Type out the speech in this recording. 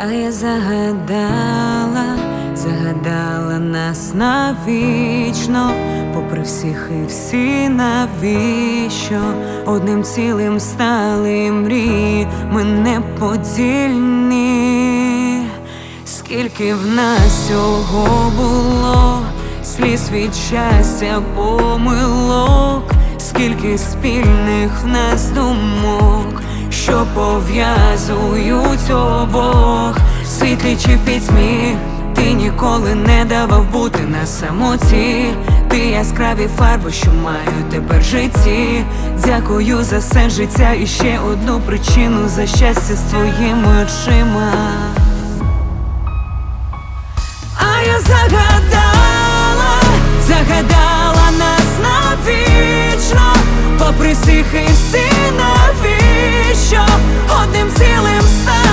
я загадала нас навічно, попри всіх і всі навіщо. Одним цілим стали мрії, ми неподільні. Скільки в нас всього було, сліз від щастя, помилок, скільки спільних в нас думок, що пов'язують обох. Світлі чи в пітьмі, ти ніколи не давав бути на самоті. Ти яскраві фарби, що маю тепер в житті. Дякую за все життя і ще одну причину за щастя з твоїми очима. А я загадала нас навічно, попри всіх і всі навіщо. Одним цілим стали